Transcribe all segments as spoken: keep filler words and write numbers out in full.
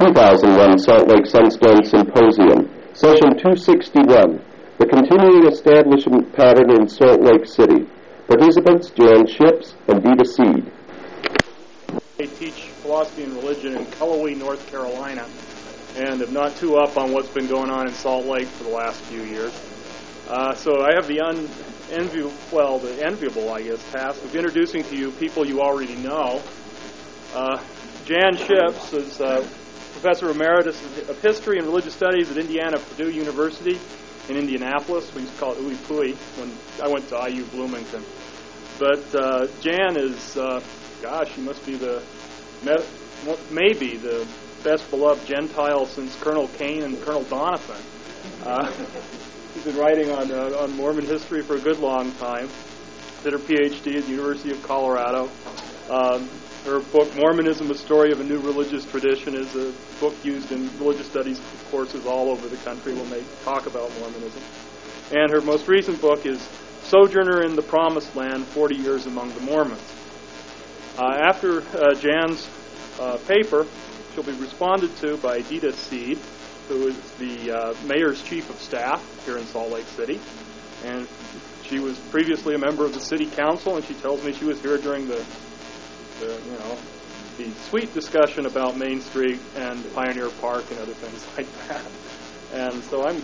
two thousand one Salt Lake Sunstone Symposium, Session two sixty-one, The Continuing Establishment Pattern in Salt Lake City. Participants, Jan Ships and Dita Seed. I teach philosophy and religion in Cullowhee, North Carolina, and am not too up on what's been going on in Salt Lake for the last few years. Uh, so I have the unenviable, well, the enviable, I guess, task of introducing to you people you already know. Uh, Jan Ships is uh, Professor Emeritus of History and Religious Studies at Indiana Purdue University in Indianapolis. We used to call it Ooey Pooey when I went to I U Bloomington. But uh, Jan is, uh, gosh, she must be the, maybe the best beloved Gentile since Colonel Kane and Colonel Donovan. Uh, she's been writing on uh, on Mormon history for a good long time. Did her P H D at the University of Colorado. Um, her book, Mormonism, A Story of a New Religious Tradition, is a book used in religious studies courses all over the country when they talk about Mormonism. And her most recent book is Sojourner in the Promised Land, forty years Among the Mormons. Uh, after uh, Jan's uh, paper, she'll be responded to by Dita Seed, who is the uh, mayor's chief of staff here in Salt Lake City. And she was previously a member of the city council, and she tells me she was here during the, the you know, the sweet discussion about Main Street and Pioneer Park and other things like that. And so I'm...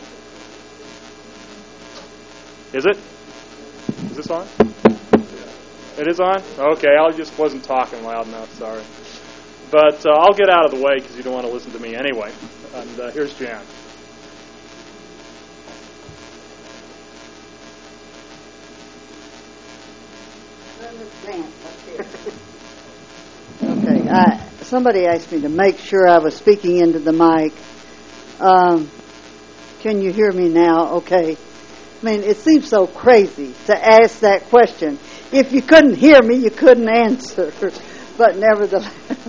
Is it? Is this on? It is on? Okay, I just wasn't talking loud enough, sorry. But uh, I'll get out of the way because you don't want to listen to me anyway. And uh, here's Jan. Okay, I, somebody asked me to make sure I was speaking into the mic. Um, can you hear me now? Okay. I mean, it seems so crazy to ask that question. If you couldn't hear me, you couldn't answer. But nevertheless,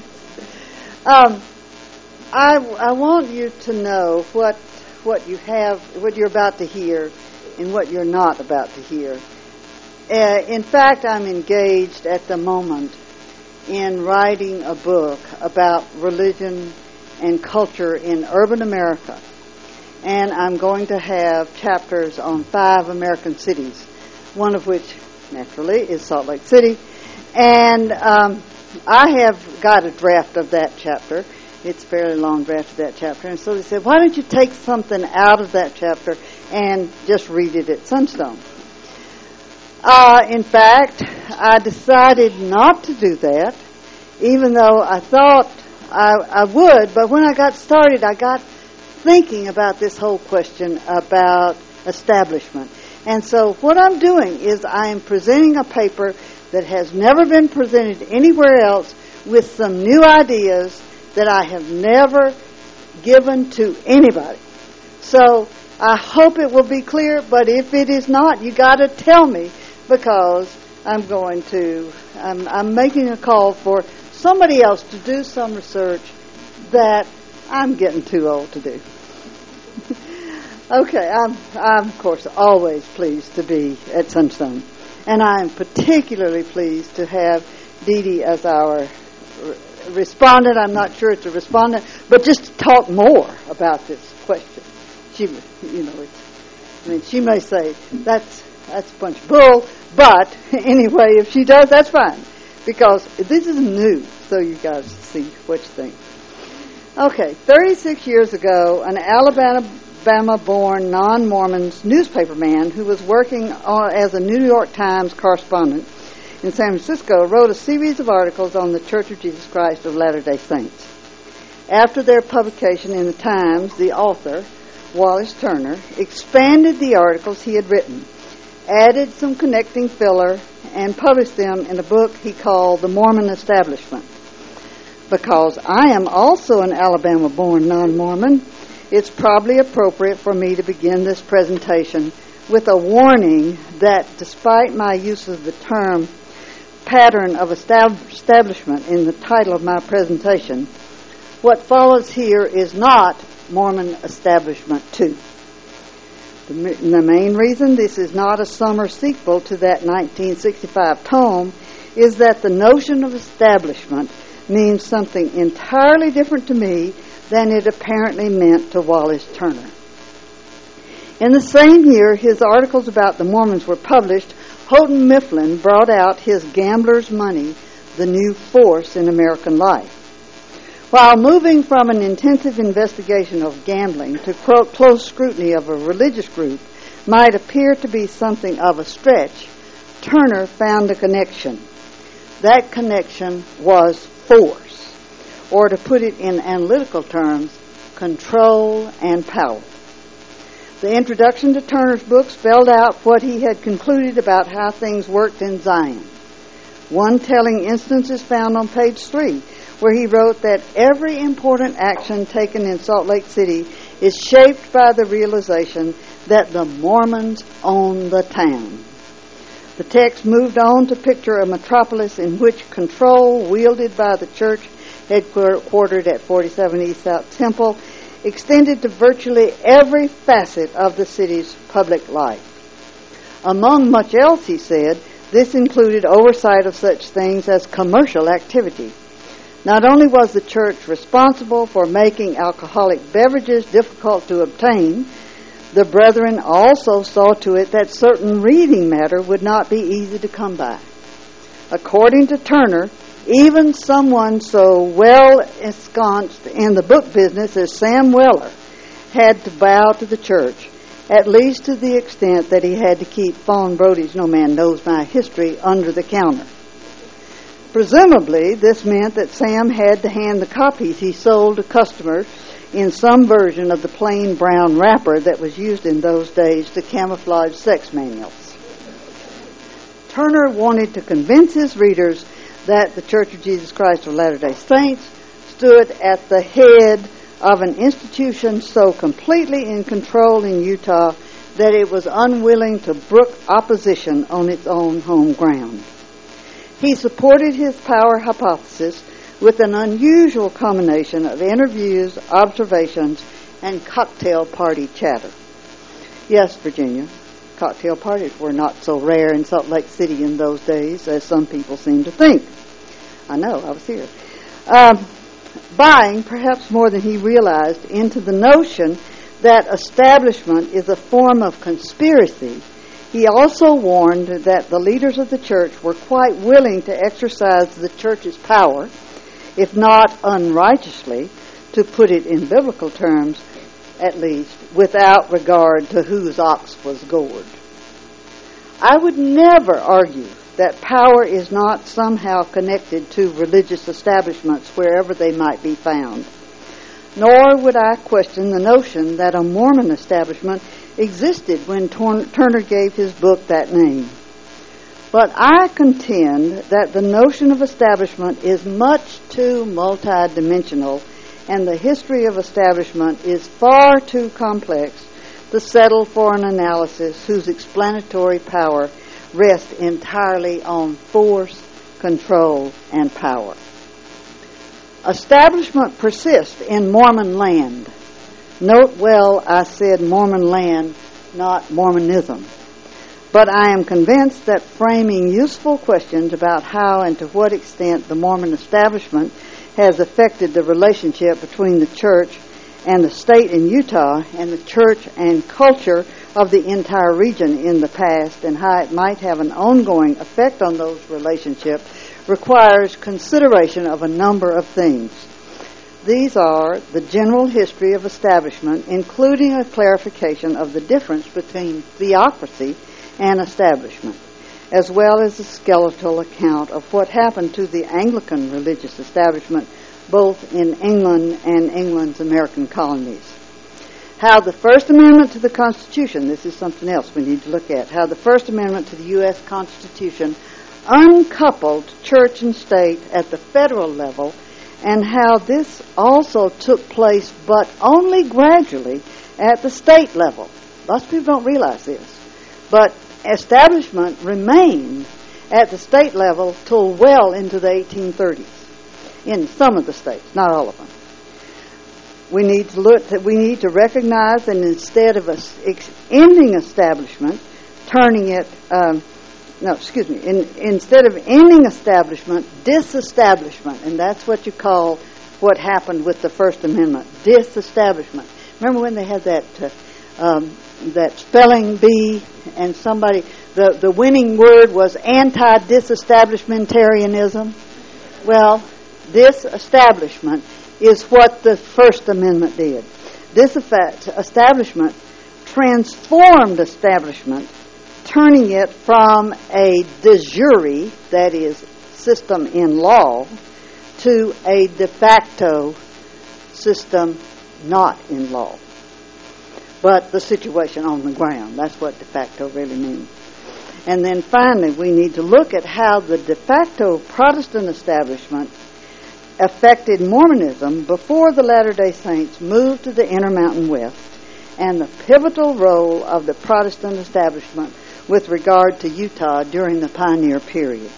um, I, I want you to know what what you have, what you're about to hear, and what you're not about to hear. Uh, in fact, I'm engaged at the moment in writing a book about religion and culture in urban America. And I'm going to have chapters on five American cities, one of which, naturally, is Salt Lake City. And um, I have got a draft of that chapter. It's a fairly long draft of that chapter. And so they said, why don't you take something out of that chapter and just read it at Sunstone? Uh, in fact, I decided not to do that, even though I thought I, I would. But when I got started, I got thinking about this whole question about establishment. And so what I'm doing is I am presenting a paper that has never been presented anywhere else with some new ideas that I have never given to anybody. So I hope it will be clear, but if it is not, you got to tell me, because I'm going to, I'm, I'm making a call for somebody else to do some research that I'm getting too old to do. Okay, I'm, I'm, of course, always pleased to be at Sunstone. And I'm particularly pleased to have Dee Dee as our re- respondent. I'm not sure it's a respondent, but just to talk more about this question. She, you know, it's, I mean, she may say, that's, that's a bunch of bull, but anyway, if she does, that's fine. Because this is new, so you guys see what you think. Okay, thirty-six years ago, an Alabama-born non-Mormon newspaperman who was working on, as a New York Times correspondent in San Francisco wrote a series of articles on the Church of Jesus Christ of Latter-day Saints. After their publication in the Times, the author, Wallace Turner, expanded the articles he had written, added some connecting filler, and published them in a book he called The Mormon Establishment. Because I am also an Alabama-born non-Mormon, it's probably appropriate for me to begin this presentation with a warning that despite my use of the term pattern of establishment in the title of my presentation, what follows here is not Mormon Establishment two. The, the main reason this is not a summer sequel to that nineteen sixty-five tome is that the notion of establishment means something entirely different to me than it apparently meant to Wallace Turner. In the same year his articles about the Mormons were published, Houghton Mifflin brought out his Gambler's Money, the New Force in American Life. While moving from an intensive investigation of gambling to close scrutiny of a religious group might appear to be something of a stretch, Turner found a connection. That connection was force, or to put it in analytical terms, control and power. The introduction to Turner's book spelled out what he had concluded about how things worked in Zion. One telling instance is found on page three, where he wrote that every important action taken in Salt Lake City is shaped by the realization that the Mormons own the town. The text moved on to picture a metropolis in which control wielded by the church headquartered at forty-seven East South Temple extended to virtually every facet of the city's public life. Among much else, he said, this included oversight of such things as commercial activity. Not only was the church responsible for making alcoholic beverages difficult to obtain, the brethren also saw to it that certain reading matter would not be easy to come by. According to Turner, even someone so well ensconced in the book business as Sam Weller had to bow to the church, at least to the extent that he had to keep Fawn Brody's No Man Knows My History under the counter. Presumably, this meant that Sam had to hand the copies he sold to customers in some version of the plain brown wrapper that was used in those days to camouflage sex manuals. Turner wanted to convince his readers that the Church of Jesus Christ of Latter-day Saints stood at the head of an institution so completely in control in Utah that it was unwilling to brook opposition on its own home ground. He supported his power hypothesis with an unusual combination of interviews, observations, and cocktail party chatter. Yes, Virginia, cocktail parties were not so rare in Salt Lake City in those days as some people seem to think. I know, I was here. Um, buying, perhaps more than he realized, into the notion that establishment is a form of conspiracy, he also warned that the leaders of the church were quite willing to exercise the church's power, if not unrighteously, to put it in biblical terms, at least, without regard to whose ox was gored. I would never argue that power is not somehow connected to religious establishments wherever they might be found. Nor would I question the notion that a Mormon establishment existed when Turner gave his book that name. But I contend that the notion of establishment is much too multidimensional, and the history of establishment is far too complex to settle for an analysis whose explanatory power rests entirely on force, control, and power. Establishment persists in Mormon land. Note well, I said Mormon land, not Mormonism. But I am convinced that framing useful questions about how and to what extent the Mormon establishment has affected the relationship between the church and the state in Utah and the church and culture of the entire region in the past and how it might have an ongoing effect on those relationships requires consideration of a number of things. These are the general history of establishment, including a clarification of the difference between theocracy and establishment, as well as a skeletal account of what happened to the Anglican religious establishment both in England and England's American colonies. How the First Amendment to the Constitution, this is something else we need to look at, how the First Amendment to the U S Constitution uncoupled church and state at the federal level, and how this also took place but only gradually at the state level. Lots of people don't realize this. But establishment remained at the state level till well into the eighteen thirties in some of the states, not all of them. We need to look that we need to recognize that instead of us ending establishment, turning it um, no, excuse me, in, instead of ending establishment, disestablishment, and that's what you call what happened with the First Amendment, disestablishment. Remember when they had that uh, um, that spelling bee, and somebody, the, the winning word was anti-disestablishmentarianism? Well, disestablishment is what the First Amendment did. Disestablishment transformed establishment, turning it from a de jure, that is, system in law, to a de facto system not in law, but the situation on the ground. That's what de facto really means. And then finally, we need to look at how the de facto Protestant establishment affected Mormonism before the Latter-day Saints moved to the Intermountain West, and the pivotal role of the Protestant establishment with regard to Utah during the pioneer period.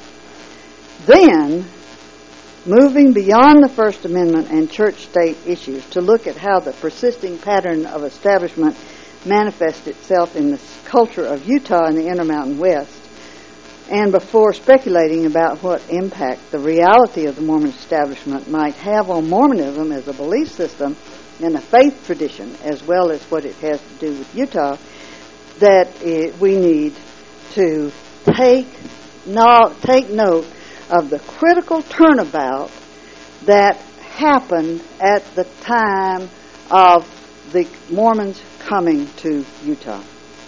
Then, moving beyond the First Amendment and church-state issues to look at how the persisting pattern of establishment manifests itself in the culture of Utah and the Intermountain West, and before speculating about what impact the reality of the Mormon establishment might have on Mormonism as a belief system and a faith tradition, as well as what it has to do with Utah, that it, we need to take, no, take note of the critical turnabout that happened at the time of the Mormons coming to Utah.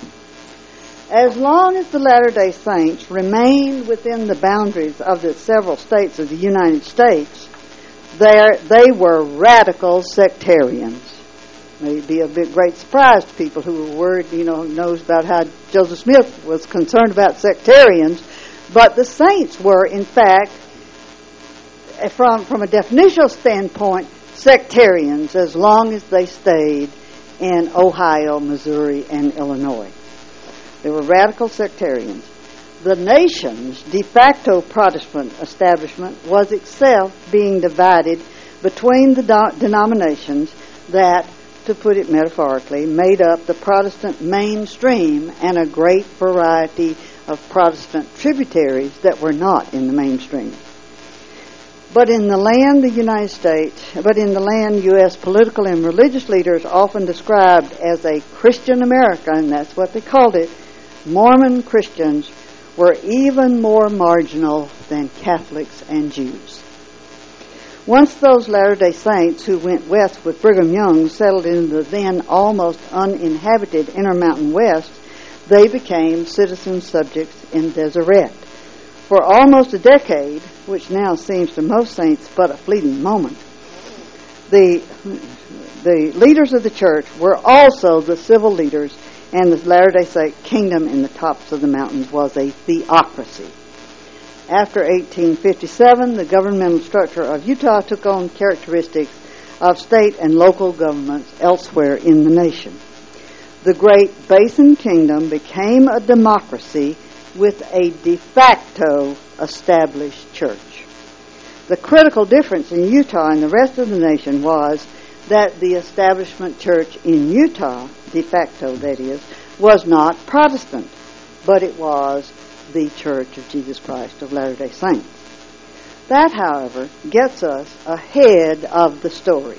As long as the Latter-day Saints remained within the boundaries of the several states of the United States, they were radical sectarians. May be a big, great surprise to people who were worried, you know, knows about how Joseph Smith was concerned about sectarians. But the Saints were, in fact, from, from a definitional standpoint, sectarians as long as they stayed in Ohio, Missouri, and Illinois. They were radical sectarians. The nation's de facto Protestant establishment was itself being divided between the do- denominations that, to put it metaphorically, made up the Protestant mainstream and a great variety of Protestant tributaries that were not in the mainstream. But in the land, the United States, but in the land, U S political and religious leaders often described as a Christian America, and that's what they called it, Mormon Christians were even more marginal than Catholics and Jews. Once those Latter-day Saints who went west with Brigham Young settled in the then almost uninhabited Intermountain West, they became citizen subjects in Deseret. For almost a decade, which now seems to most saints but a fleeting moment, the, the leaders of the church were also the civil leaders, and the Latter-day Saint kingdom in the tops of the mountains was a theocracy. After eighteen fifty-seven, the governmental structure of Utah took on characteristics of state and local governments elsewhere in the nation. The Great Basin Kingdom became a democracy with a de facto established church. The critical difference in Utah and the rest of the nation was that the establishment church in Utah, de facto that is, was not Protestant, but it was the Church of Jesus Christ of Latter-day Saints. That, however, gets us ahead of the story.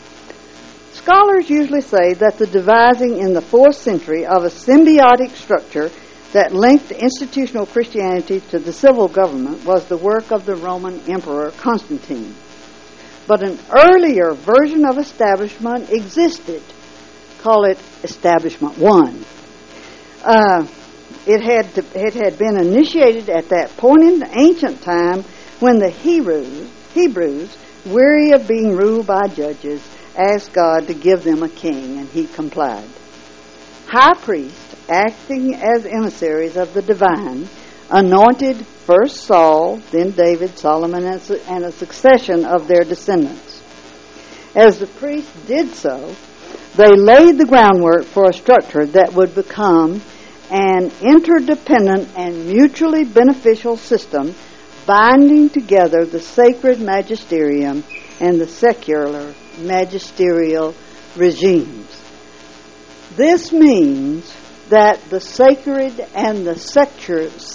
Scholars usually say that the devising in the fourth century of a symbiotic structure that linked institutional Christianity to the civil government was the work of the Roman Emperor Constantine. But an earlier version of establishment existed. Call it Establishment One. Uh, it had to, it had been initiated at that point in the ancient time when the Hebrews, Hebrews, weary of being ruled by judges, asked God to give them a king, and he complied. High priests, acting as emissaries of the divine, anointed first Saul, then David, Solomon, and a succession of their descendants. As the priests did so, they laid the groundwork for a structure that would become an interdependent and mutually beneficial system binding together the sacred magisterium and the secular magisterial regimes. This means that the sacred and the secular,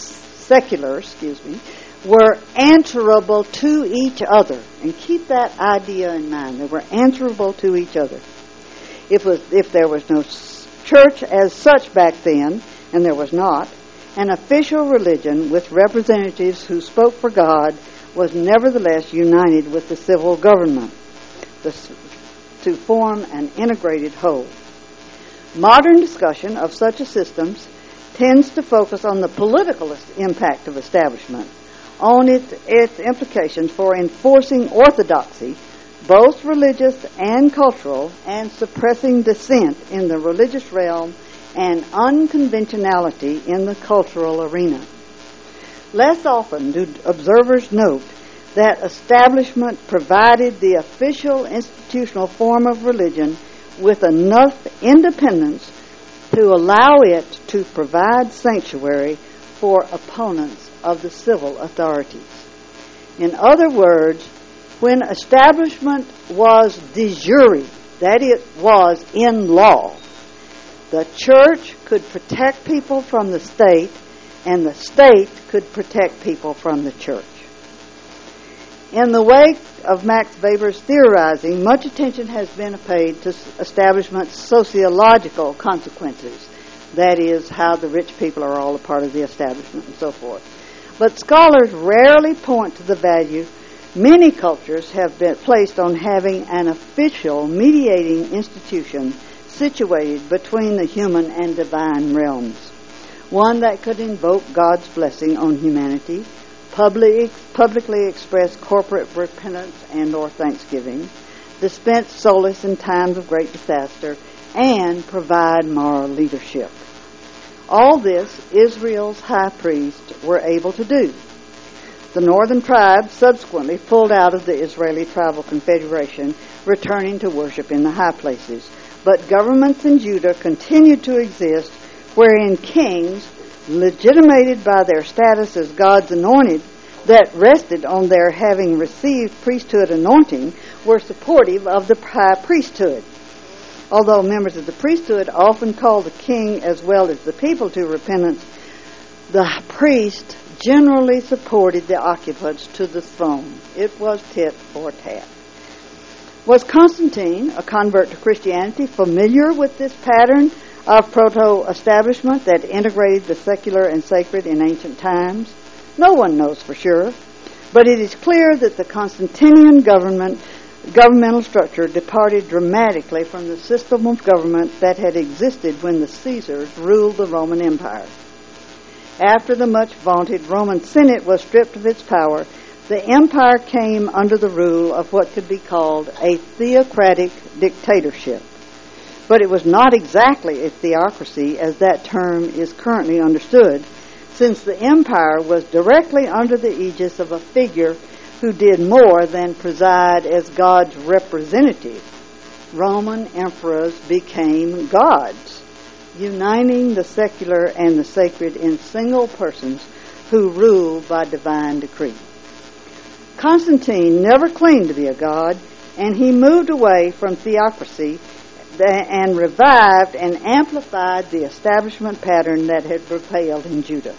secular, excuse me, were answerable to each other. And keep that idea in mind. They were answerable to each other. If, was, if there was no church as such back then, and there was not, an official religion with representatives who spoke for God was nevertheless united with the civil government the, to form an integrated whole. Modern discussion of such a system tends to focus on the political impact of establishment, on its, its implications for enforcing orthodoxy, both religious and cultural, and suppressing dissent in the religious realm and unconventionality in the cultural arena. Less often do observers note that establishment provided the official institutional form of religion with enough independence to allow it to provide sanctuary for opponents of the civil authorities. In other words, when establishment was de jure, that it was in law, the church could protect people from the state, and the state could protect people from the church. In the wake of Max Weber's theorizing, much attention has been paid to establishment's sociological consequences. That is, how the rich people are all a part of the establishment and so forth. But scholars rarely point to the value many cultures have been placed on having an official mediating institution situated between the human and divine realms, one that could invoke God's blessing on humanity, public, publicly express corporate repentance and or thanksgiving, dispense solace in times of great disaster, and provide moral leadership. All this Israel's high priests were able to do. The northern tribes subsequently pulled out of the Israeli tribal confederation, returning to worship in the high places. But governments in Judah continued to exist, wherein kings, legitimated by their status as God's anointed, that rested on their having received priesthood anointing, were supportive of the high priesthood. Although members of the priesthood often called the king as well as the people to repentance, the priest generally supported the occupants to the throne. It was tit for tat. Was Constantine, a convert to Christianity, familiar with this pattern of proto-establishment that integrated the secular and sacred in ancient times? No one knows for sure, but it is clear that the Constantinian government governmental structure departed dramatically from the system of government that had existed when the Caesars ruled the Roman Empire. After the much vaunted Roman Senate was stripped of its power, the empire came under the rule of what could be called a theocratic dictatorship. But it was not exactly a theocracy as that term is currently understood, since the empire was directly under the aegis of a figure who did more than preside as God's representative. Roman emperors became gods, uniting the secular and the sacred in single persons who ruled by divine decree. Constantine never claimed to be a god, and he moved away from theocracy and revived and amplified the establishment pattern that had prevailed in Judah.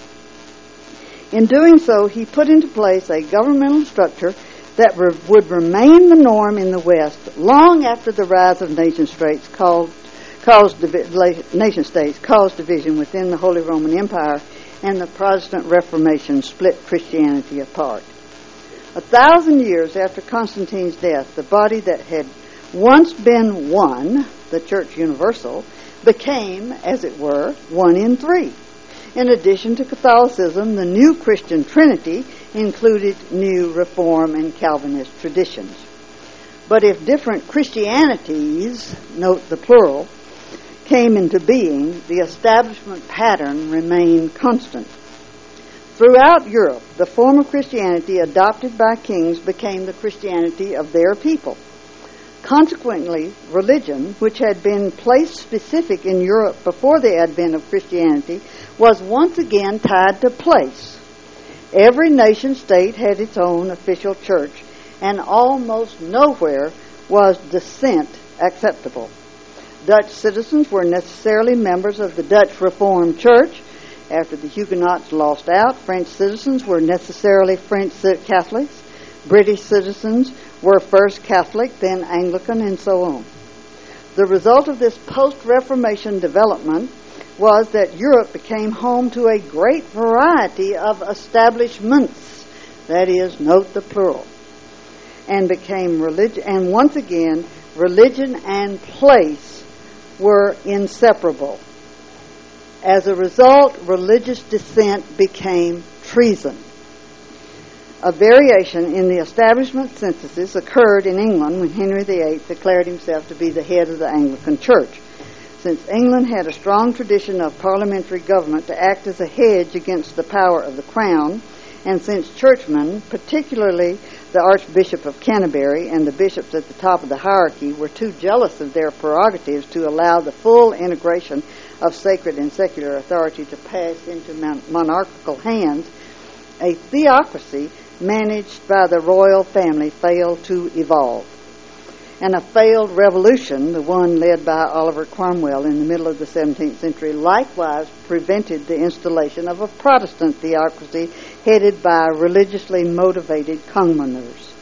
In doing so, he put into place a governmental structure that re- would remain the norm in the West long after the rise of nation states caused, caused divi- nation states caused division within the Holy Roman Empire, and the Protestant Reformation split Christianity apart. A thousand years after Constantine's death, the body that had once been one, the Church Universal, became, as it were, one in three. In addition to Catholicism, the new Christian Trinity included new Reform and Calvinist traditions. But if different Christianities, note the plural, came into being, the establishment pattern remained constant. Throughout Europe, the form of Christianity adopted by kings became the Christianity of their people. Consequently, religion, which had been place specific in Europe before the advent of Christianity, was once again tied to place. Every nation state had its own official church, and almost nowhere was dissent acceptable. Dutch citizens were necessarily members of the Dutch Reformed Church, After the Huguenots lost out, French citizens were necessarily French Catholics. British citizens were first Catholic, then Anglican, and so on. The result of this post-Reformation development was that Europe became home to a great variety of establishments, that is, note the plural, and became religion, and once again, religion and place were inseparable. As a result, religious dissent became treason. A variation in the establishment synthesis occurred in England when Henry the Eighth declared himself to be the head of the Anglican Church. Since England had a strong tradition of parliamentary government to act as a hedge against the power of the crown, and since churchmen, particularly the Archbishop of Canterbury and the bishops at the top of the hierarchy, were too jealous of their prerogatives to allow the full integration of sacred and secular authority to pass into mon- monarchical hands, a theocracy managed by the royal family failed to evolve. And a failed revolution, the one led by Oliver Cromwell in the middle of the seventeenth century, likewise prevented the installation of a Protestant theocracy headed by religiously motivated commoners.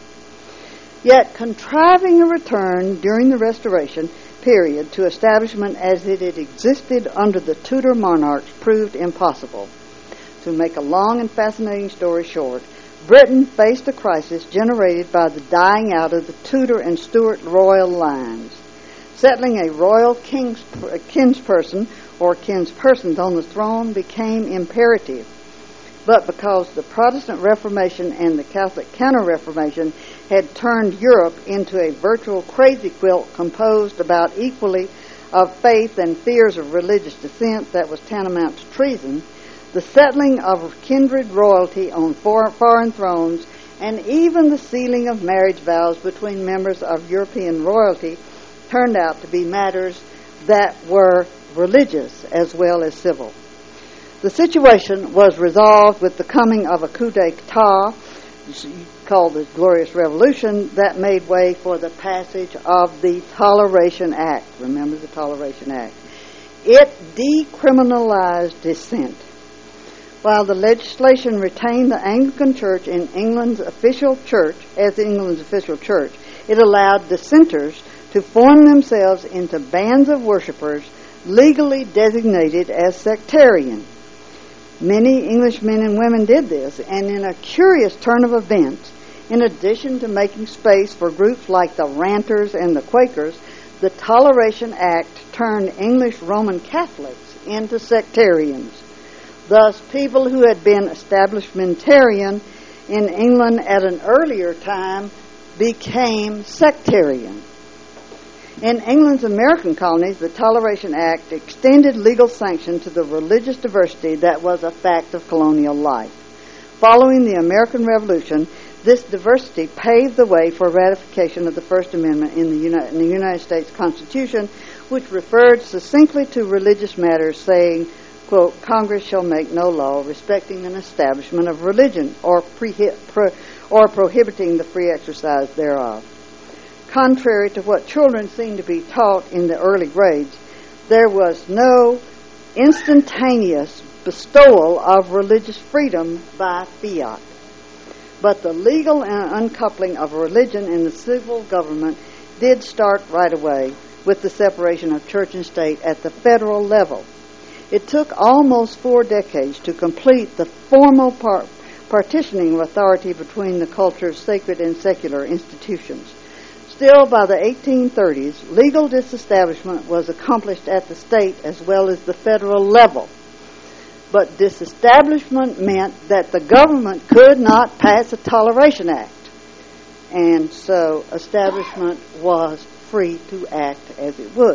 Yet contriving a return during the Restoration period to establishment as it had existed under the Tudor monarchs proved impossible. To make a long and fascinating story short, Britain faced a crisis generated by the dying out of the Tudor and Stuart royal lines. Settling a royal king's, kinsperson or kinspersons on the throne became imperative. But because the Protestant Reformation and the Catholic Counter-Reformation had turned Europe into a virtual crazy quilt composed about equally of faith and fears of religious dissent that was tantamount to treason, the settling of kindred royalty on foreign thrones, and even the sealing of marriage vows between members of European royalty turned out to be matters that were religious as well as civil. The situation was resolved with the coming of a coup d'etat called the Glorious Revolution that made way for the passage of the Toleration Act. Remember the Toleration Act. It decriminalized dissent. While the legislation retained the Anglican Church in England's official church as England's official church, it allowed dissenters to form themselves into bands of worshippers legally designated as sectarian. Many English men and women did this, and in a curious turn of events, in addition to making space for groups like the Ranters and the Quakers, the Toleration Act turned English Roman Catholics into sectarians. Thus, people who had been establishmentarian in England at an earlier time became sectarian. In England's American colonies, the Toleration Act extended legal sanction to the religious diversity that was a fact of colonial life. Following the American Revolution, this diversity paved the way for ratification of the First Amendment in the, Uni- in the United States Constitution, which referred succinctly to religious matters, saying, quote, Congress shall make no law respecting an establishment of religion or, pre- pro- or prohibiting the free exercise thereof. Contrary to what children seem to be taught in the early grades, there was no instantaneous bestowal of religious freedom by fiat. But the legal uncoupling of religion and the civil government did start right away with the separation of church and state at the federal level. It took almost four decades to complete the formal par- partitioning of authority between the culture's sacred and secular institutions. Still, by the eighteen thirties, legal disestablishment was accomplished at the state as well as the federal level. But disestablishment meant that the government could not pass a Toleration Act. And so establishment was free to act as it would.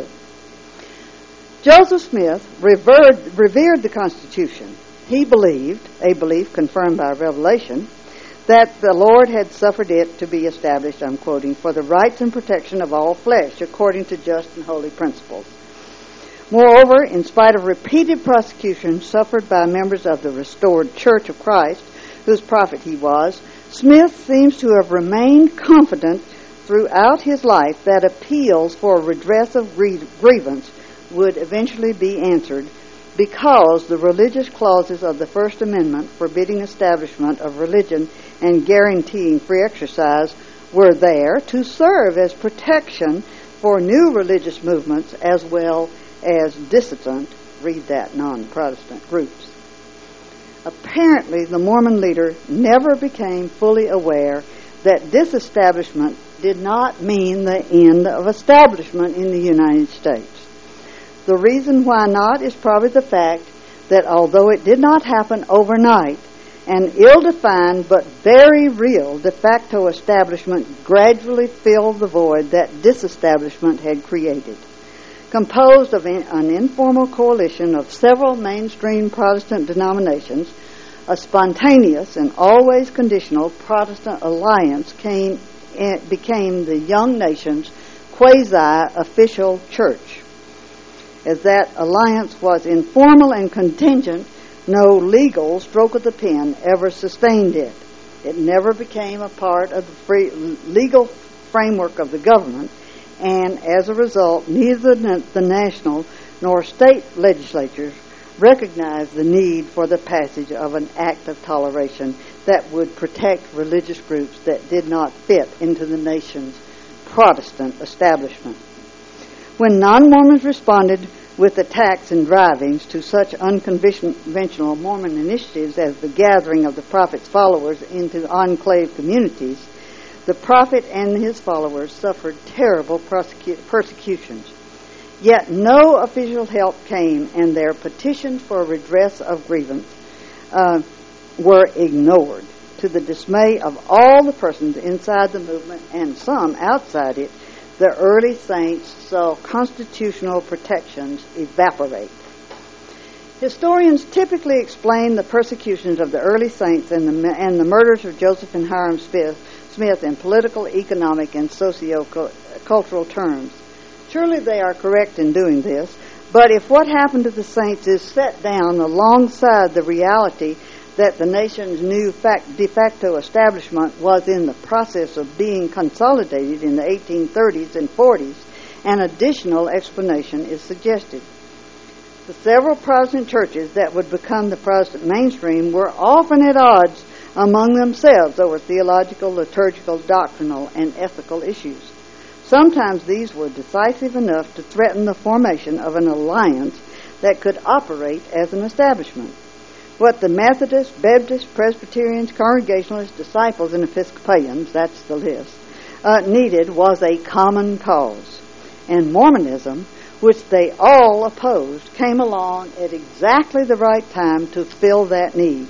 Joseph Smith revered, revered the Constitution. He believed, a belief confirmed by Revelation, that the Lord had suffered it to be established, I'm quoting, for the rights and protection of all flesh, according to just and holy principles. Moreover, in spite of repeated prosecutions suffered by members of the restored Church of Christ, whose prophet he was, Smith seems to have remained confident throughout his life that appeals for redress of grievance would eventually be answered because the religious clauses of the First Amendment forbidding establishment of religion and guaranteeing free exercise were there to serve as protection for new religious movements as well as dissident, read that, non-Protestant groups. Apparently, the Mormon leader never became fully aware that disestablishment did not mean the end of establishment in the United States. The reason why not is probably the fact that although it did not happen overnight, an ill-defined but very real de facto establishment gradually filled the void that disestablishment had created. Composed of an informal coalition of several mainstream Protestant denominations, a spontaneous and always conditional Protestant alliance came, became the young nation's quasi-official church. As that alliance was informal and contingent, no legal stroke of the pen ever sustained it. It never became a part of the free, legal framework of the government, and as a result, neither the national nor state legislatures recognized the need for the passage of an act of toleration that would protect religious groups that did not fit into the nation's Protestant establishment. When non-Mormons responded with attacks and drivings to such unconventional Mormon initiatives as the gathering of the prophet's followers into enclave communities, the prophet and his followers suffered terrible prosecu- persecutions. Yet no official help came, and their petitions for redress of grievance uh, were ignored, to the dismay of all the persons inside the movement and some outside it. The early saints saw constitutional protections evaporate. Historians typically explain the persecutions of the early saints and the, and the murders of Joseph and Hiram Smith, Smith in political, economic, and socio-cultural terms. Surely they are correct in doing this, but if what happened to the saints is set down alongside the reality that the nation's new fact, de facto establishment was in the process of being consolidated in the eighteen thirties and forties, an additional explanation is suggested. The several Protestant churches that would become the Protestant mainstream were often at odds among themselves over theological, liturgical, doctrinal, and ethical issues. Sometimes these were decisive enough to threaten the formation of an alliance that could operate as an establishment. What the Methodists, Baptists, Presbyterians, Congregationalists, Disciples, and Episcopalians, that's the list, uh, needed was a common cause. And Mormonism, which they all opposed, came along at exactly the right time to fill that need.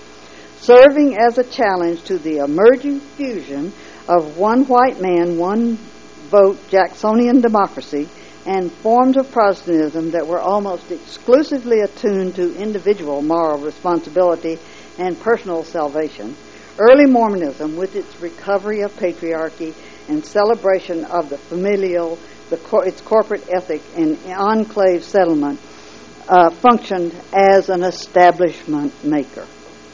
Serving as a challenge to the emerging fusion of one white man, one vote Jacksonian democracy, and forms of Protestantism that were almost exclusively attuned to individual moral responsibility and personal salvation, early Mormonism, with its recovery of patriarchy and celebration of the familial, the cor- its corporate ethic and enclave settlement, uh, functioned as an establishment maker.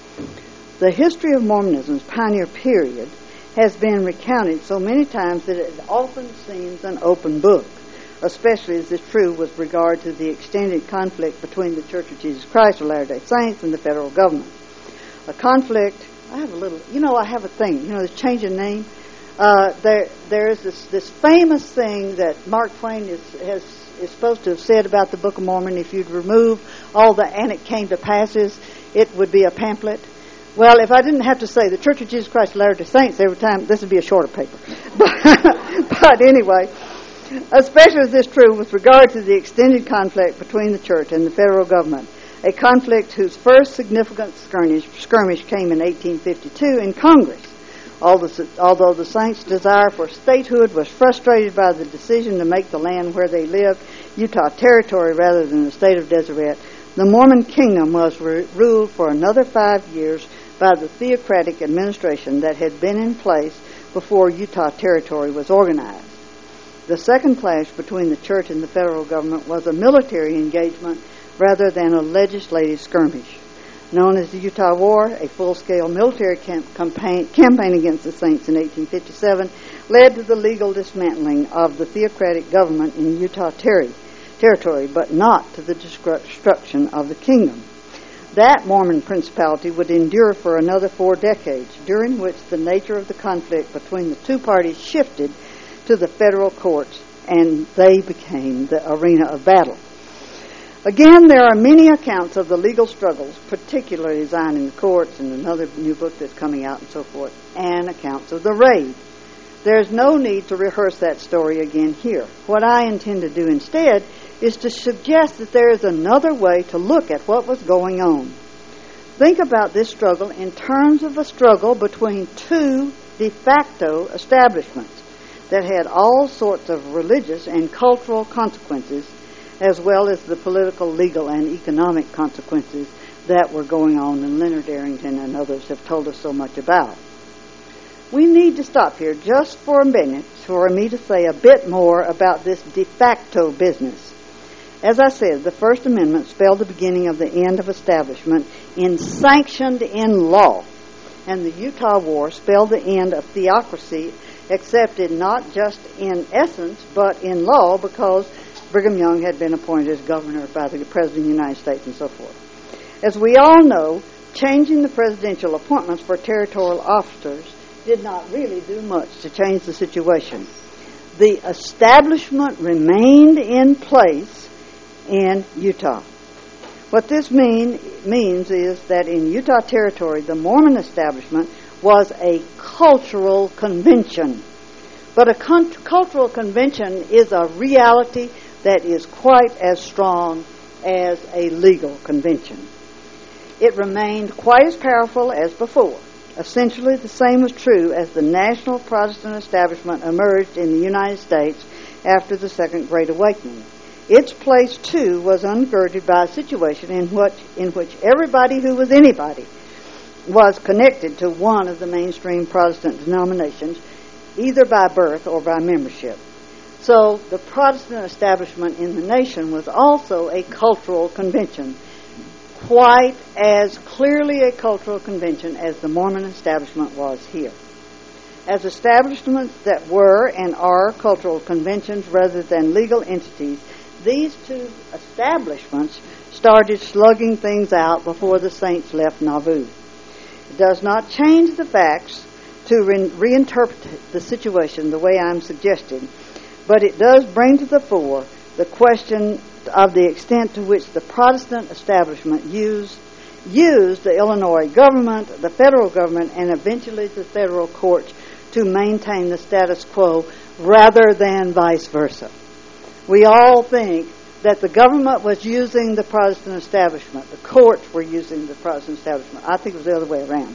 The history of Mormonism's pioneer period has been recounted so many times that it often seems an open book, especially as is true with regard to the extended conflict between the Church of Jesus Christ of Latter-day Saints and the federal government. A conflict, I have a little, you know, I have a thing, you know, this change in name. Uh, there, there is this, this famous thing that Mark Twain is, has, is supposed to have said about the Book of Mormon. If you'd remove all the "and it came to passes," it would be a pamphlet. Well, if I didn't have to say the Church of Jesus Christ of Latter-day Saints every time, this would be a shorter paper. But, but anyway, especially as this is true with regard to the extended conflict between the church and the federal government, a conflict whose first significant skirmish, skirmish came in eighteen fifty-two in Congress. Although the saints' desire for statehood was frustrated by the decision to make the land where they lived Utah Territory rather than the state of Deseret, the Mormon kingdom was re- ruled for another five years by the theocratic administration that had been in place before Utah Territory was organized. The second clash between the church and the federal government was a military engagement rather than a legislative skirmish. Known as the Utah War, a full-scale military camp- campaign, campaign against the saints in eighteen fifty-seven led to the legal dismantling of the theocratic government in Utah Terry, territory, but not to the destruction of the kingdom. That Mormon principality would endure for another four decades, during which the nature of the conflict between the two parties shifted to the federal courts, and they became the arena of battle. Again, there are many accounts of the legal struggles, particularly Zion in the courts and another new book that's coming out and so forth, and accounts of the raid. There's no need to rehearse that story again here. What I intend to do instead is to suggest that there is another way to look at what was going on. Think about this struggle in terms of a struggle between two de facto establishments that had all sorts of religious and cultural consequences, as well as the political, legal, and economic consequences that were going on, and Leonard Arrington and others have told us so much about. We need to stop here just for a minute for me to say a bit more about this de facto business. As I said, the First Amendment spelled the beginning of the end of establishment in sanctioned in law, and the Utah War spelled the end of theocracy, accepted not just in essence but in law, because Brigham Young had been appointed as governor by the President of the United States and so forth. As we all know, changing the presidential appointments for territorial officers did not really do much to change the situation. The establishment remained in place in Utah. What this mean, means is that in Utah Territory, the Mormon establishment was a cultural convention. But a con- cultural convention is a reality that is quite as strong as a legal convention. It remained quite as powerful as before. Essentially, the same was true as the national Protestant establishment emerged in the United States after the Second Great Awakening. Its place, too, was ungirded by a situation in which, in which everybody who was anybody was connected to one of the mainstream Protestant denominations, either by birth or by membership. So the Protestant establishment in the nation was also a cultural convention, quite as clearly a cultural convention as the Mormon establishment was here. As establishments that were and are cultural conventions rather than legal entities, these two establishments started slugging things out before the saints left Nauvoo. It does not change the facts to re- reinterpret the situation the way I'm suggesting, but it does bring to the fore the question of the extent to which the Protestant establishment used, used the Illinois government, the federal government, and eventually the federal courts to maintain the status quo rather than vice versa. We all think that the government was using the Protestant establishment. The courts were using the Protestant establishment. I think it was the other way around.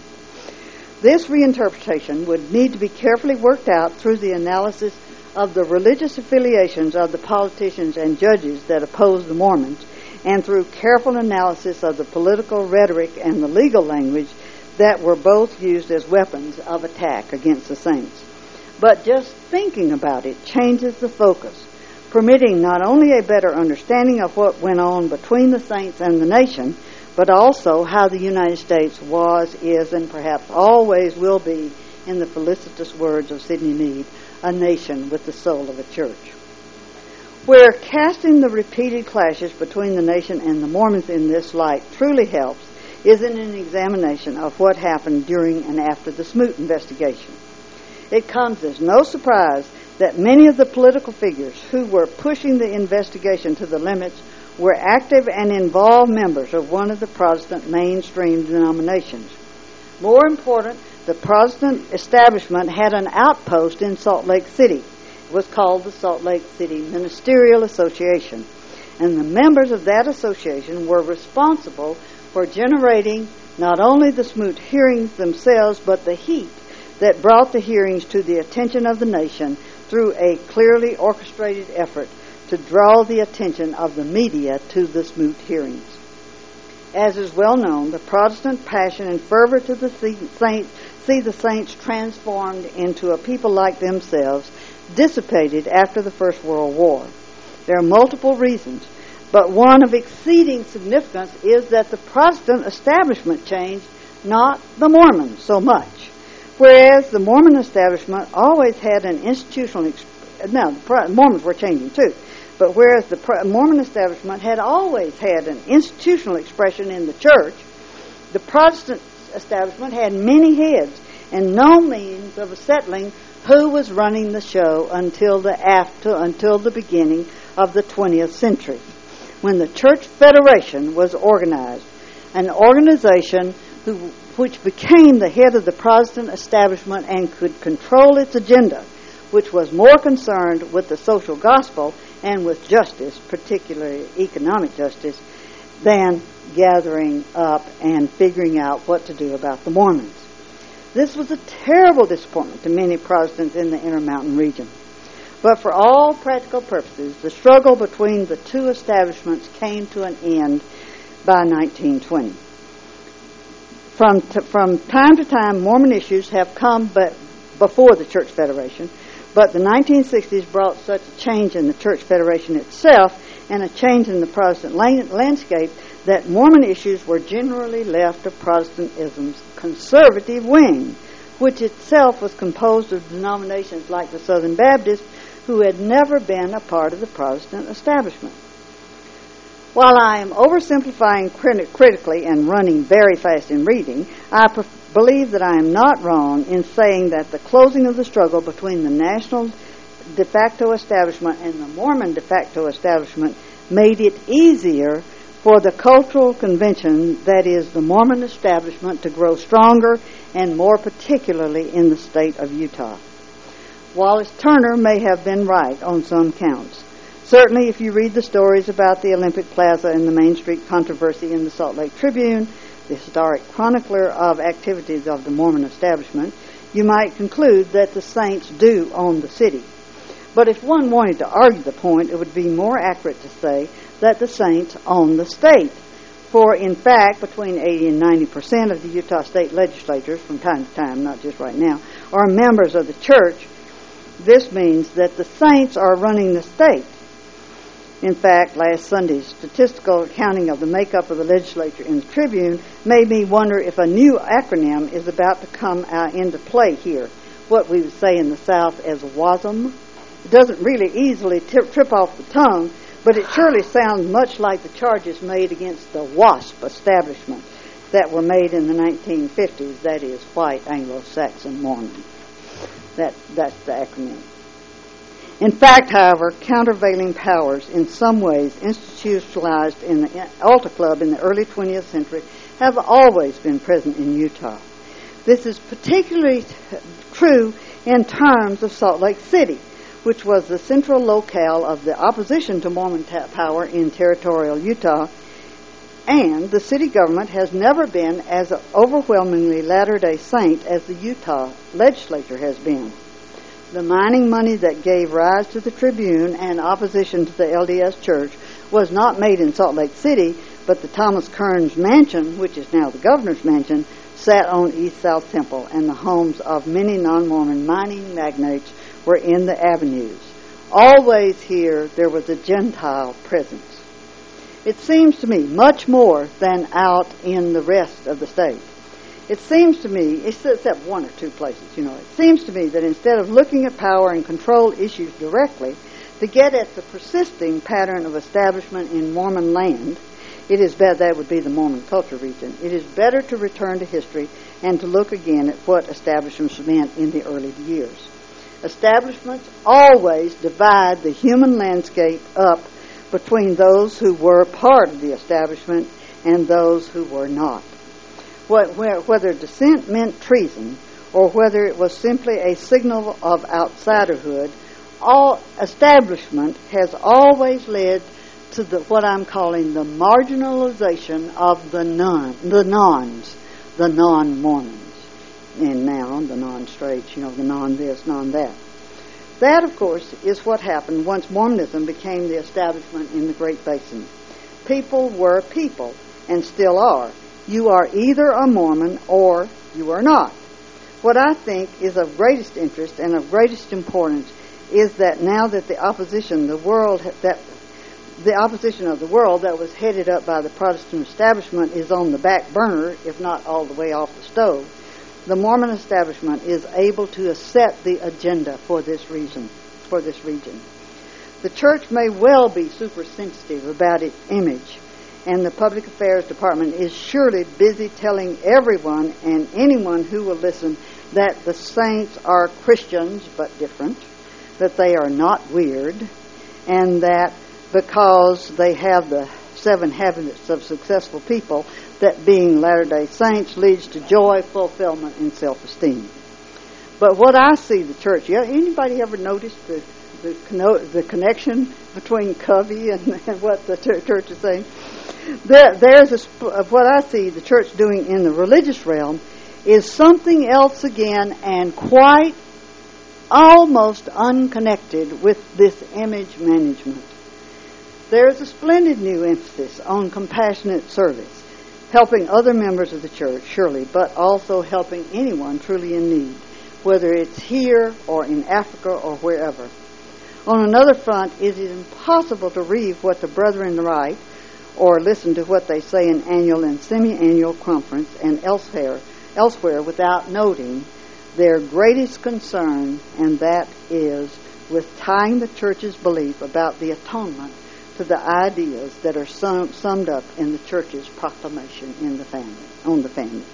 This reinterpretation would need to be carefully worked out through the analysis of the religious affiliations of the politicians and judges that opposed the Mormons, and through careful analysis of the political rhetoric and the legal language that were both used as weapons of attack against the saints. But just thinking about it changes the focus, permitting not only a better understanding of what went on between the saints and the nation, but also how the United States was, is, and perhaps always will be, in the felicitous words of Sidney Meade, a nation with the soul of a church. Where casting the repeated clashes between the nation and the Mormons in this light truly helps is in an examination of what happened during and after the Smoot investigation. It comes as no surprise that many of the political figures who were pushing the investigation to the limits were active and involved members of one of the Protestant mainstream denominations. More important, the Protestant establishment had an outpost in Salt Lake City. It was called the Salt Lake City Ministerial Association, and the members of that association were responsible for generating not only the Smoot hearings themselves, but the heat that brought the hearings to the attention of the nation through a clearly orchestrated effort to draw the attention of the media to the Smoot hearings. As is well known, the Protestant passion and fervor to the saints, see the saints transformed into a people like themselves dissipated after the First World War. There are multiple reasons, but one of exceeding significance is that the Protestant establishment changed, not the Mormons so much. Whereas the Mormon establishment always had an institutional, exp- now the Mormons were changing too, But whereas the Mormon establishment had always had an institutional expression in the church, the Protestant establishment had many heads and no means of settling who was running the show until the after until the beginning of the twentieth century, when the Church Federation was organized, an organization who, which became the head of the Protestant establishment and could control its agenda, which was more concerned with the social gospel and with justice, particularly economic justice, than gathering up and figuring out what to do about the Mormons. This was a terrible disappointment to many Protestants in the Intermountain region. But for all practical purposes, the struggle between the two establishments came to an end by nineteen twenty. From, t- from time to time, Mormon issues have come but before the Church Federation, but the nineteen sixties brought such a change in the Church Federation itself and a change in the Protestant lang- landscape that Mormon issues were generally left of Protestantism's conservative wing, which itself was composed of denominations like the Southern Baptists, who had never been a part of the Protestant establishment. While I am oversimplifying crit- critically and running very fast in reading, I pre- believe that I am not wrong in saying that the closing of the struggle between the national de facto establishment and the Mormon de facto establishment made it easier for the cultural convention, that is, the Mormon establishment, to grow stronger, and more particularly in the state of Utah. Wallace Turner may have been right on some counts. Certainly, if you read the stories about the Olympic Plaza and the Main Street controversy in the Salt Lake Tribune, the historic chronicler of activities of the Mormon establishment, you might conclude that the saints do own the city. But if one wanted to argue the point, it would be more accurate to say that the saints own the state. For, in fact, between eighty and ninety percent of the Utah state legislatures, from time to time, not just right now, are members of the church. This means that the saints are running the state. In fact, last Sunday's statistical accounting of the makeup of the legislature in the Tribune made me wonder if a new acronym is about to come out into play here, what we would say in the South as WASM. It doesn't really easily tip, trip off the tongue, but it surely sounds much like the charges made against the WASP establishment that were made in the nineteen fifties, that is, white Anglo-Saxon Mormon. That, that's the acronym. In fact, however, countervailing powers, in some ways institutionalized in the Alta Club in the early twentieth century, have always been present in Utah. This is particularly true in terms of Salt Lake City, which was the central locale of the opposition to Mormon ta- power in territorial Utah, and the city government has never been as overwhelmingly Latter-day Saint as the Utah legislature has been. The mining money that gave rise to the Tribune and opposition to the L D S Church was not made in Salt Lake City, but the Thomas Kearns Mansion, which is now the governor's mansion, sat on East South Temple, and the homes of many non-Mormon mining magnates were in the avenues. Always here there was a Gentile presence. It seems to me much more than out in the rest of the state. It seems to me, except one or two places, you know, it seems to me that instead of looking at power and control issues directly, to get at the persisting pattern of establishment in Mormon land, it is better, that would be the Mormon culture region, it is better to return to history and to look again at what establishments meant in the early years. Establishments always divide the human landscape up between those who were part of the establishment and those who were not. Whether dissent meant treason or whether it was simply a signal of outsiderhood, all establishment has always led to the, what I'm calling the marginalization of the non, the nons, the non-Mormons, and now the non-straights, you know, the non-this, non-that. That, of course, is what happened once Mormonism became the establishment in the Great Basin. People were people, and still are. You are either a Mormon or you are not. What I think is of greatest interest and of greatest importance is that now that the opposition, the world that the opposition of the world that was headed up by the Protestant establishment is on the back burner, if not all the way off the stove, the Mormon establishment is able to set the agenda for this reason, for this region. The church may well be super sensitive about its image, and the Public Affairs Department is surely busy telling everyone and anyone who will listen that the saints are Christians but different, that they are not weird, and that because they have the seven habits of successful people, that being Latter-day Saints leads to joy, fulfillment, and self-esteem. But what I see the church, yeah, anybody ever noticed the the, conno- the connection between Covey and, and what the ch- church is saying? There, there's a sp- of what I see the church doing in the religious realm is something else again, and quite almost unconnected with this image management. There is a splendid new emphasis on compassionate service, helping other members of the church, surely, but also helping anyone truly in need, whether it's here or in Africa or wherever. On another front, it is impossible to read what the brethren write or listen to what they say in annual and semi-annual conference and elsewhere, elsewhere without noting their greatest concern, and that is with tying the church's belief about the atonement to the ideas that are sum, summed up in the church's proclamation in the family, on the family.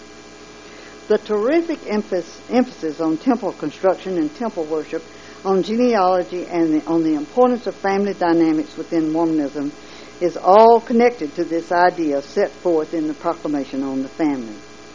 The terrific emphasis, emphasis on temple construction and temple worship, on genealogy, and the, on the importance of family dynamics within Mormonism is all connected to this idea set forth in the proclamation on the family.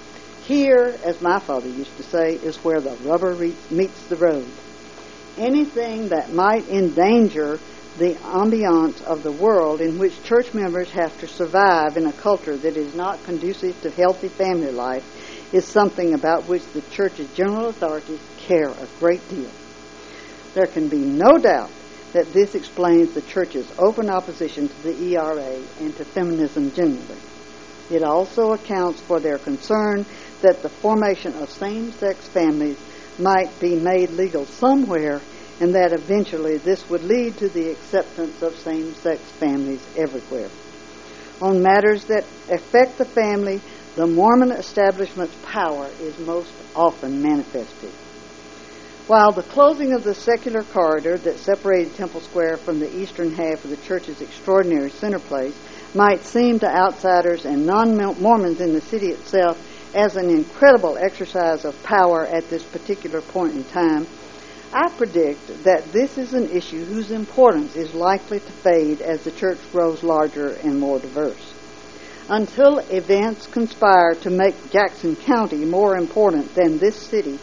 Here, as my father used to say, is where the rubber re- meets the road. Anything that might endanger the ambiance of the world in which church members have to survive in a culture that is not conducive to healthy family life is something about which the church's general authorities care a great deal. There can be no doubt that this explains the church's open opposition to the E R A and to feminism generally. It also accounts for their concern that the formation of same-sex families might be made legal somewhere, and that eventually this would lead to the acceptance of same-sex families everywhere. On matters that affect the family, the Mormon establishment's power is most often manifested. While the closing of the secular corridor that separated Temple Square from the eastern half of the church's extraordinary center place might seem to outsiders and non-Mormons in the city itself as an incredible exercise of power at this particular point in time, I predict that this is an issue whose importance is likely to fade as the church grows larger and more diverse. Until events conspire to make Jackson County more important than this city,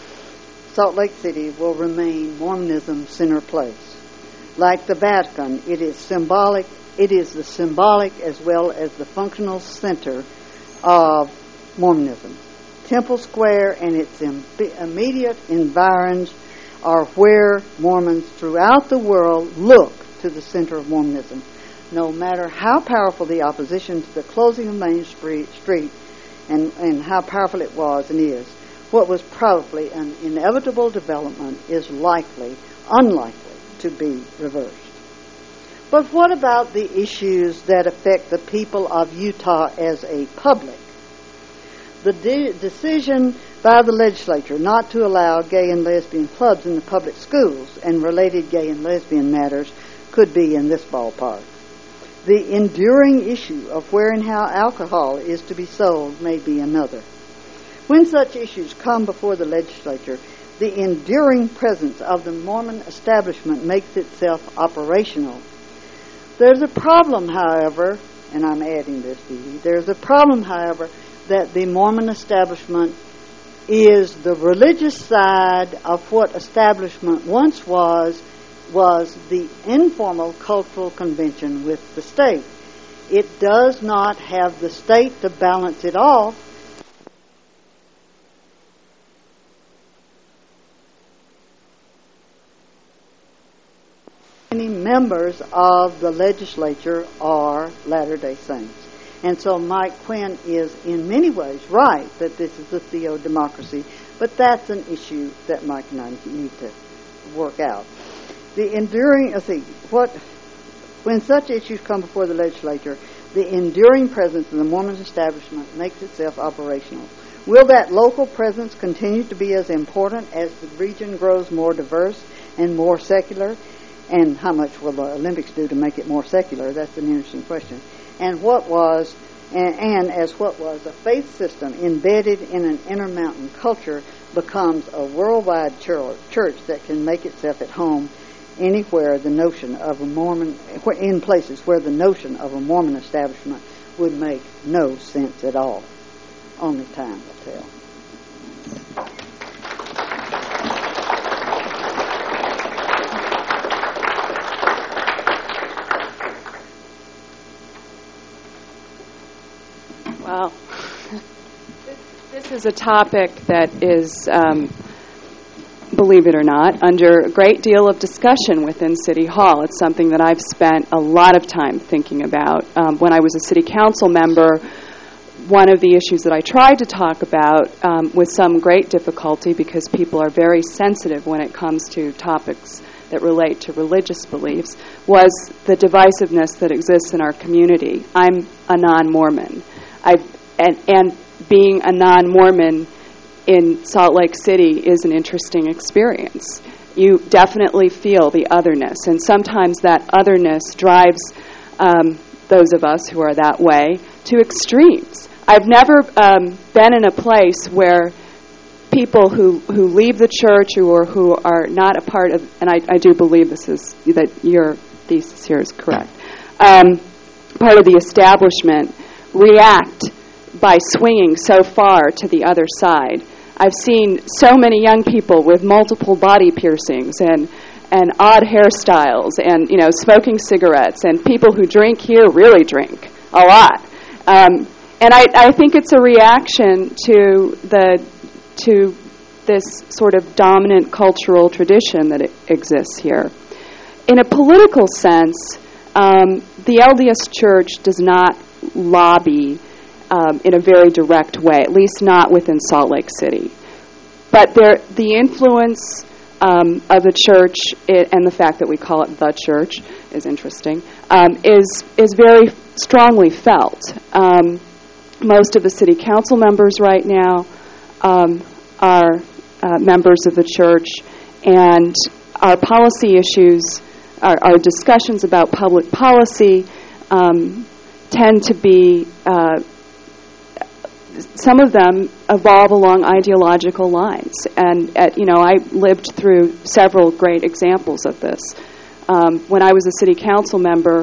Salt Lake City will remain Mormonism's center place. Like the Vatican, it is symbolic. It is the symbolic as well as the functional center of Mormonism. Temple Square and its Im- immediate environs are where Mormons throughout the world look to the center of Mormonism. No matter how powerful the opposition to the closing of Main Street, and, and how powerful it was and is, what was probably an inevitable development is likely, unlikely, to be reversed. But what about the issues that affect the people of Utah as a public? The de- decision by the legislature not to allow gay and lesbian clubs in the public schools and related gay and lesbian matters could be in this ballpark. The enduring issue of where and how alcohol is to be sold may be another. When such issues come before the legislature, the enduring presence of the Mormon establishment makes itself operational. There's a problem, however, and I'm adding this, Dee Dee, there's a problem, however, that the Mormon establishment is the religious side of what establishment once was, was the informal cultural convention with the state. It does not have the state to balance it off. Many members of the legislature are Latter-day Saints. And so Mike Quinn is in many ways right that this is a theo-democracy, but that's an issue that Mike and I need to work out. The enduring, I think, what, when such issues come before the legislature, the enduring presence of the Mormon establishment makes itself operational. Will that local presence continue to be as important as the region grows more diverse and more secular? And how much will the Olympics do to make it more secular? That's an interesting question. And what was, and, and as what was a faith system embedded in an intermountain culture becomes a worldwide church, church that can make itself at home anywhere the notion of a Mormon, in places where the notion of a Mormon establishment would make no sense at all. Only time will tell. Well, this, this is a topic that is, um, believe it or not, under a great deal of discussion within City Hall. It's something that I've spent a lot of time thinking about. Um, when I was a city council member, one of the issues that I tried to talk about um, with some great difficulty, because people are very sensitive when it comes to topics that relate to religious beliefs, was the divisiveness that exists in our community. I'm a non-Mormon. I've, and, and being a non-Mormon in Salt Lake City is an interesting experience. You definitely feel the otherness, and sometimes that otherness drives um, those of us who are that way to extremes. I've never um, been in a place where people who, who leave the church or who are not a part of, and I, I do believe this is, that your thesis here is correct, um, part of the establishment, react by swinging so far to the other side. I've seen so many young people with multiple body piercings and and odd hairstyles and, you know, smoking cigarettes, and people who drink here really drink a lot. Um, and I, I think it's a reaction to the to this sort of dominant cultural tradition that it exists here. In a political sense, um, the L D S Church does not lobby um, in a very direct way, at least not within Salt Lake City. But there, the influence um, of the church, it, and the fact that we call it the church is interesting, um, is is very strongly felt. Um, most of the city council members right now um, are uh, members of the church, and our policy issues, our, our discussions about public policy um, tend to be, uh, some of them evolve along ideological lines. And, at, you know, I lived through several great examples of this. Um, when I was a city council member,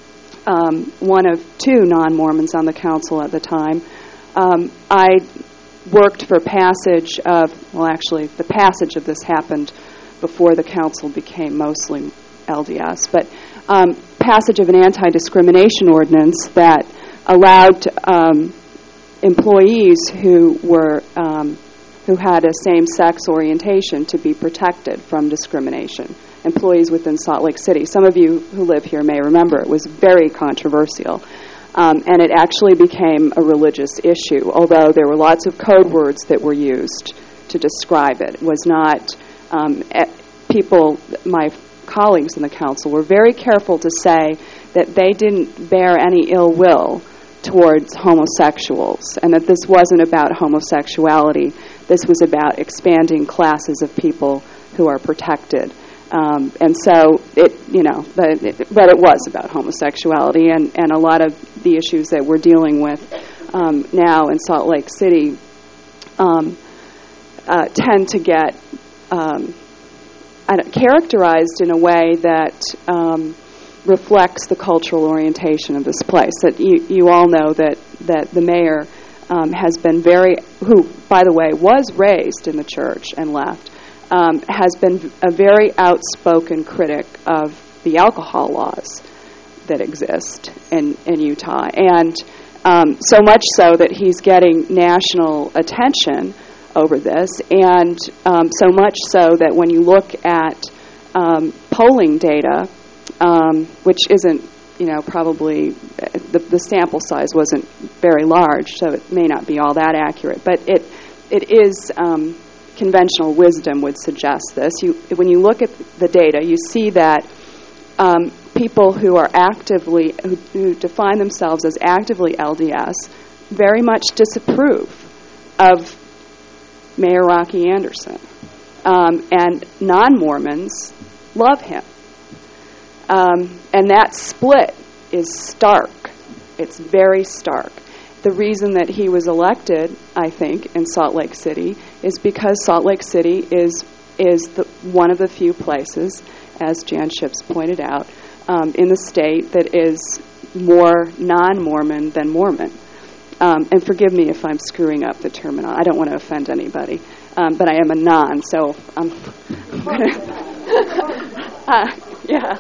um, one of two non-Mormons on the council at the time, um, I worked for passage of, well, actually, the passage of this happened before the council became mostly L D S, but um, passage of an anti-discrimination ordinance that allowed um, employees who were um, who had a same-sex orientation to be protected from discrimination. Employees within Salt Lake City. Some of you who live here may remember it was very controversial, um, and it actually became a religious issue. Although there were lots of code words that were used to describe it, it was not um, people. My colleagues in the council were very careful to say that they didn't bear any ill will towards homosexuals, and that this wasn't about homosexuality. This was about expanding classes of people who are protected. Um, and so it, you know, but it, but it was about homosexuality, and, and a lot of the issues that we're dealing with um, now in Salt Lake City um, uh, tend to get um, characterized in a way that um, reflects the cultural orientation of this place. That you, you all know that, that the mayor um, has been very, who, by the way, was raised in the church and left, um, has been a very outspoken critic of the alcohol laws that exist in, in Utah. And um, so much so that he's getting national attention over this, and um, so much so that when you look at um, polling data, Um, which isn't, you know, probably, the, the sample size wasn't very large, so it may not be all that accurate. But it it is, um, conventional wisdom would suggest this. You, when you look at the data, you see that um, people who are actively, who, who define themselves as actively L D S, very much disapprove of Mayor Rocky Anderson. Um, and non-Mormons love him. Um, and that split is stark. It's very stark. The reason that he was elected, I think, in Salt Lake City is because Salt Lake City is is the, one of the few places, as Jan Ships pointed out, um, in the state that is more non-Mormon than Mormon. Um, and forgive me if I'm screwing up the terminology. I don't want to offend anybody, um, but I am a non, so I'm uh, yeah.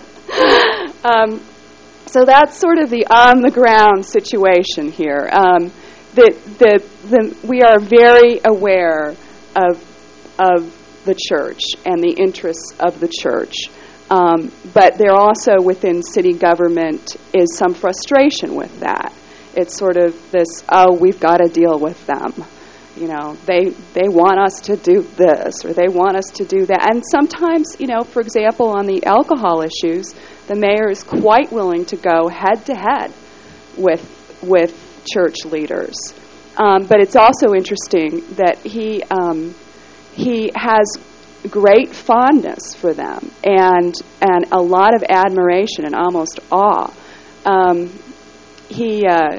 Um, so that's sort of the on-the-ground situation here. Um, the, the, the, we are very aware of of the church and the interests of the church. Um, but there also within city government is some frustration with that. It's sort of this, oh, we've got to deal with them. You know, they they want us to do this or they want us to do that. And sometimes, you know, for example, on the alcohol issues, the mayor is quite willing to go head to head with with church leaders. Um, but it's also interesting that he um, he has great fondness for them and and a lot of admiration and almost awe. Um, he uh,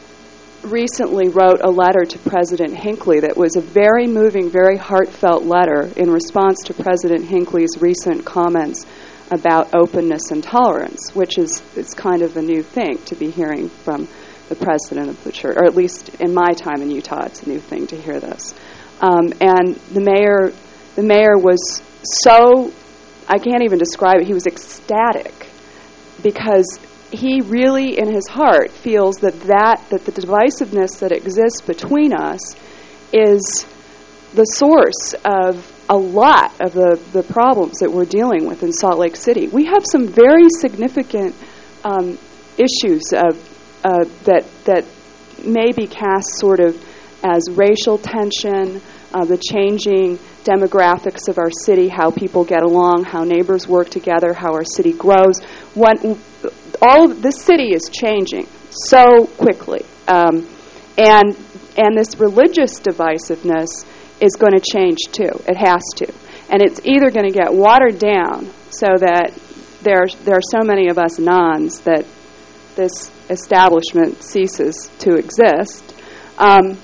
recently wrote a letter to President Hinckley that was a very moving, very heartfelt letter in response to President Hinckley's recent comments about openness and tolerance, which is it's kind of a new thing to be hearing from the president of the church, or at least in my time in Utah, it's a new thing to hear this. Um, and the mayor, the mayor was so, I can't even describe it, he was ecstatic because he really, in his heart, feels that, that that the divisiveness that exists between us is the source of a lot of the, the problems that we're dealing with in Salt Lake City. We have some very significant um, issues of, uh, that that may be cast sort of as racial tension, uh, the changing demographics of our city, how people get along, how neighbors work together, how our city grows. One, all of this city is changing so quickly, um, and and this religious divisiveness is going to change too. It has to, and it's either going to get watered down so that there there are so many of us nones that this establishment ceases to exist, um,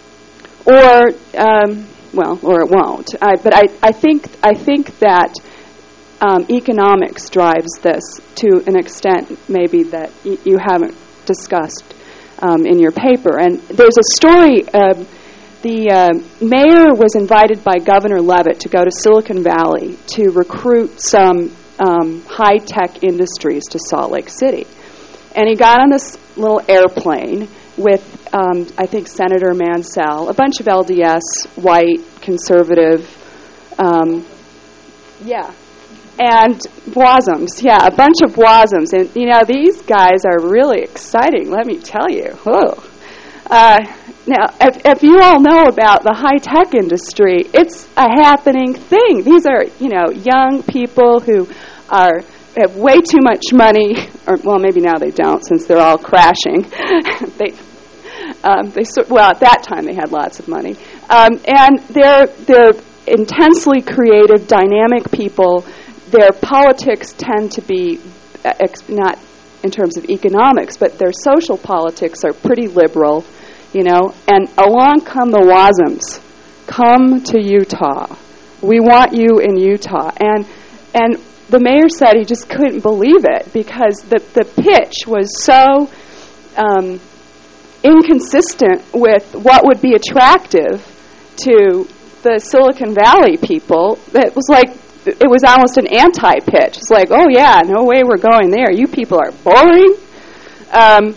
or um, well, or it won't. I, but I, I think I think that. Um, economics drives this to an extent maybe that y- you haven't discussed um, in your paper. And there's a story, uh, the uh, mayor was invited by Governor Leavitt to go to Silicon Valley to recruit some um, high-tech industries to Salt Lake City. And he got on this little airplane with, um, I think, Senator Mansell, a bunch of L D S, white, conservative, um, yeah, and Wasms, yeah, a bunch of Wasms. And, you know, these guys are really exciting, let me tell you. Whoa. Uh, now, if, if you all know about the high-tech industry, it's a happening thing. These are, you know, young people who are have way too much money, or, well, maybe now they don't since they're all crashing. they, um, they well, at that time they had lots of money. Um, and they're they're intensely creative, dynamic people. Their politics tend to be, uh, ex- not in terms of economics, but their social politics are pretty liberal, you know. And along come the Wasms. Come to Utah. We want you in Utah. And and the mayor said he just couldn't believe it because the, the pitch was so um, inconsistent with what would be attractive to the Silicon Valley people that it was like, it was almost an anti-pitch. It's like, oh, yeah, no way we're going there. You people are boring. Um,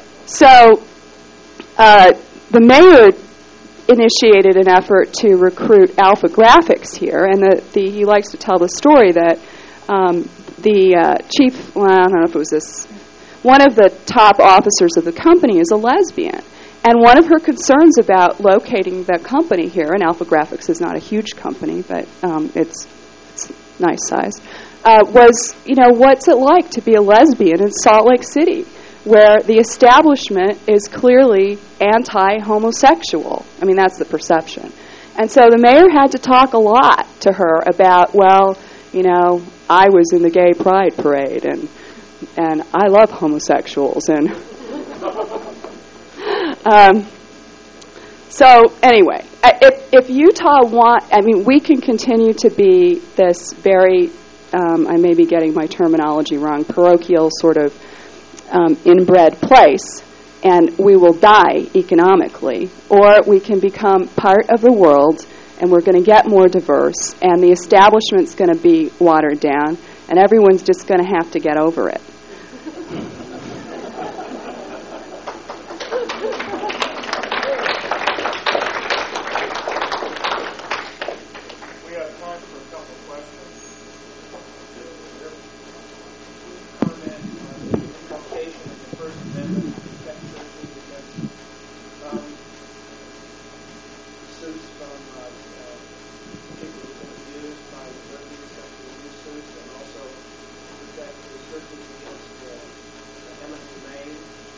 so uh, the mayor initiated an effort to recruit Alpha Graphics here, and the, the, he likes to tell the story that um, the uh, chief, well, I don't know if it was this, one of the top officers of the company is a lesbian. And one of her concerns about locating the company here, and Alpha Graphics is not a huge company, but um, it's It's nice size, uh, was, you know, what's it like to be a lesbian in Salt Lake City, where the establishment is clearly anti-homosexual? I mean, that's the perception. And so the mayor had to talk a lot to her about, well, you know, I was in the gay pride parade, and, and I love homosexuals. And um, so anyway, if, if Utah want, I mean, we can continue to be this very, um, I may be getting my terminology wrong, parochial sort of um, inbred place, and we will die economically, or we can become part of the world, and we're going to get more diverse, and the establishment's going to be watered down, and everyone's just going to have to get over it. We have time for a couple of questions. Comment on the implication of the First Amendment to protect churches against um, suits from uh, uh, people who've been abused by liberty sexual abuse suits, and also protect the churches against uh, eminent domain.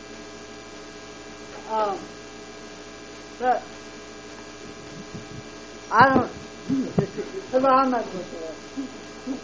Um, but I don't. Well, I'm not going to.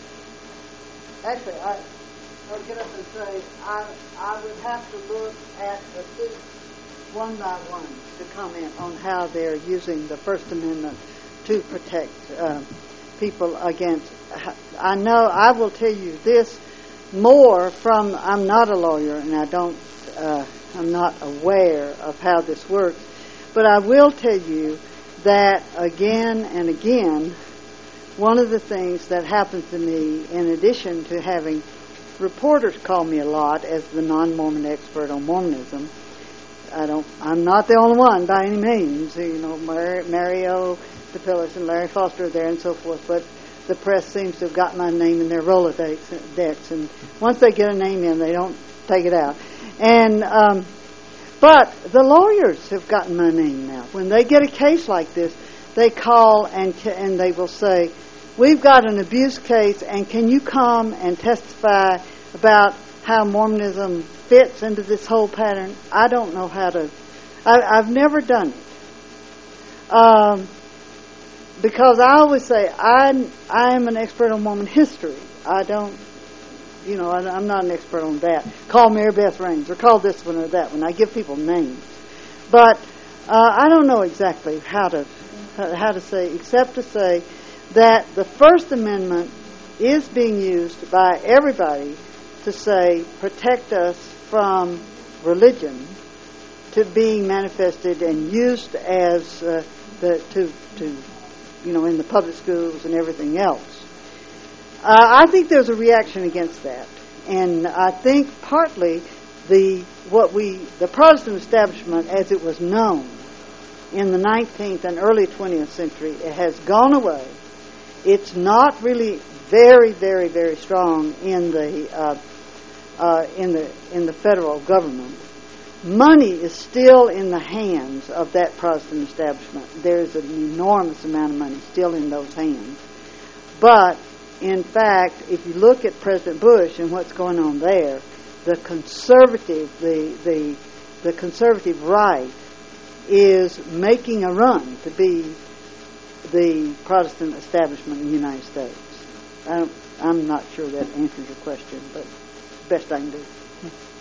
Actually, I, I'll get up and say I I would have to look at the suits one by one to comment on how they're using the First Amendment to protect uh, people against. I know I will tell you this more from. I'm not a lawyer, and I don't. Uh, I'm not aware of how this works, but I will tell you that again and again, one of the things that happens to me, in addition to having reporters call me a lot as the non-Mormon expert on Mormonism, I don't. I'm not the only one by any means. You know, Mar- Mario DePillis and Larry Foster are there and so forth, but the press seems to have got my name in their Rolodex decks, and once they get a name in, they don't take it out. And um, but the lawyers have gotten my name now. When they get a case like this, they call and and they will say, "We've got an abuse case, and can you come and testify about how Mormonism fits into this whole pattern?" I don't know how to. I, I've never done it um, because I always say I I am an expert on Mormon history. I don't. You know, I'm not an expert on that. Call Mary Beth Raines or call this one or that one. I give people names, but uh, I don't know exactly how to how to say, except to say that the First Amendment is being used by everybody to say protect us from religion, to being manifested and used as uh, the to to you know in the public schools and everything else. Uh, I think there's a reaction against that, and I think partly the what we the Protestant establishment, as it was known in the nineteenth and early twentieth century, it has gone away. It's not really very, very, very strong in the uh, uh, in the in the federal government. Money is still in the hands of that Protestant establishment. There's an enormous amount of money still in those hands, but in fact, if you look at President Bush and what's going on there, the conservative, the the the conservative right is making a run to be the Protestant establishment in the United States. I don't, I'm not sure that answers your question, but best I can do.